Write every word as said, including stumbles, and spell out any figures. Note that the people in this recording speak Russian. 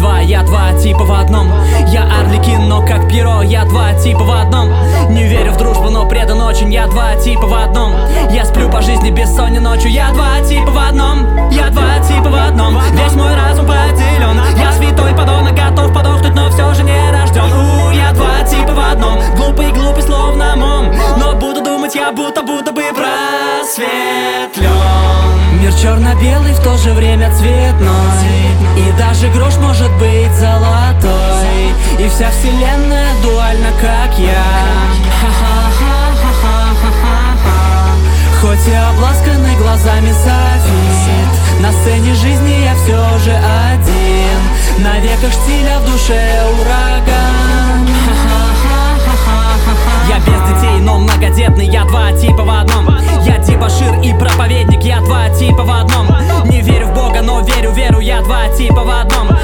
два, я два типа в одном. Я Арлекин, но как Пьеро, я два типа в одном. Не верю в дружбу, но предан очень, я два типа в одном. Я сплю по жизни бессонной ночью, я два типа в одном. Я два типа в одном, весь мой разум поделен. Я святой подонок, готов подохнуть, но все же не рожден. У, я два типа в одном, глупый, глупый, словно мом. Но буду думать я будто, будто бы просветлен. Мир черно-белый, в то же время цветной, и даже грош может быть золотой. И вся вселенная дуальна, как я. Хоть и обласканный глазами софит, на сцене жизни я все же один. На веках штиля, в душе ураган. Я без детей, но многодетный, я два типа в одном. Я дебошир и проповедник, я два типа в одном. Не верю в Бога, но верю, веру, я два типа в одном.